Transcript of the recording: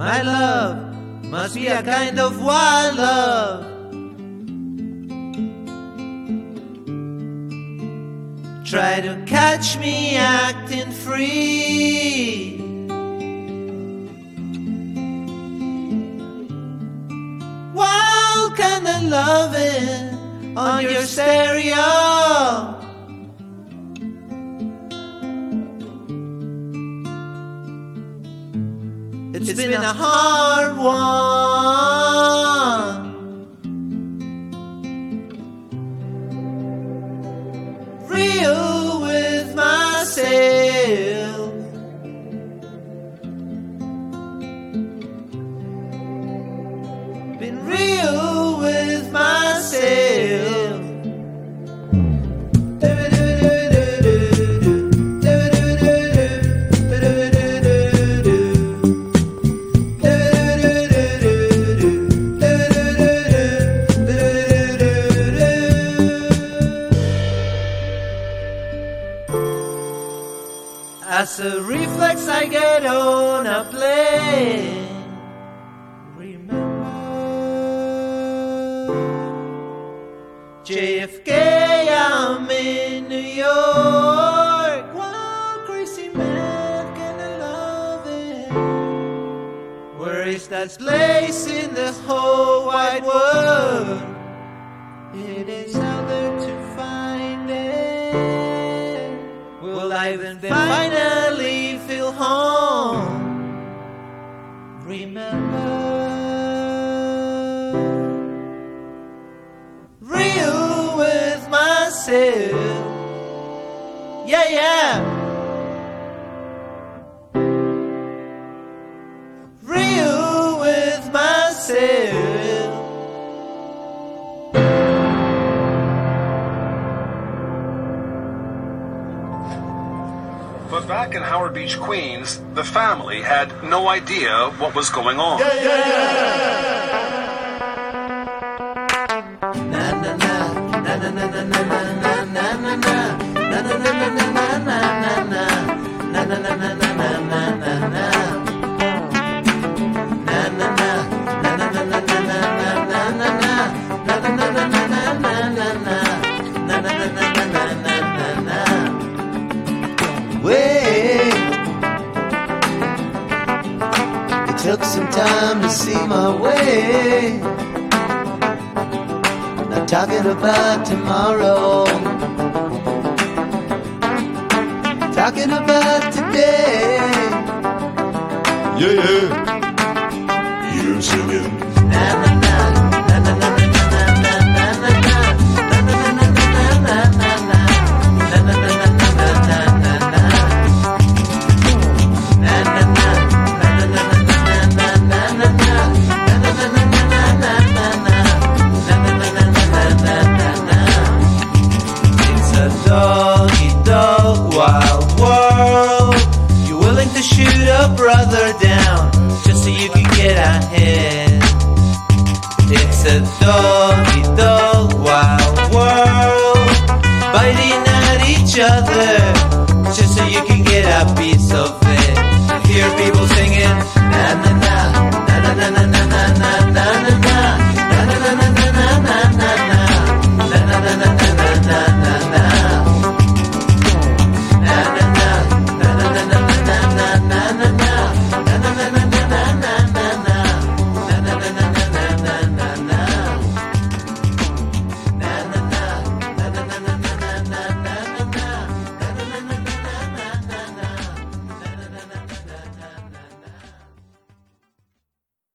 My love must be a kind of wild love. Try to catch me acting free. Wild kind of loving on your stereo. It's been a hard one. Real with myself. Been real with myself. As a reflex I get on a plane. Remember JFK, I'm in New York. One crazy man kinda love it. Where is that place in the whole wide world? It is out there to find it. Will I then finally feel home? Remember, real with myself. Yeah, yeah. Real with myself. But back in Howard Beach, Queens, the family had no idea what was going on. Took some time to see my way. Not talking about tomorrow, talking about today. Yeah, yeah. You're singing. Na na na na na na na na na na dog-eat-dog wild world. You're willing to shoot a brother down just so you can get ahead. It's a dog-eat-dog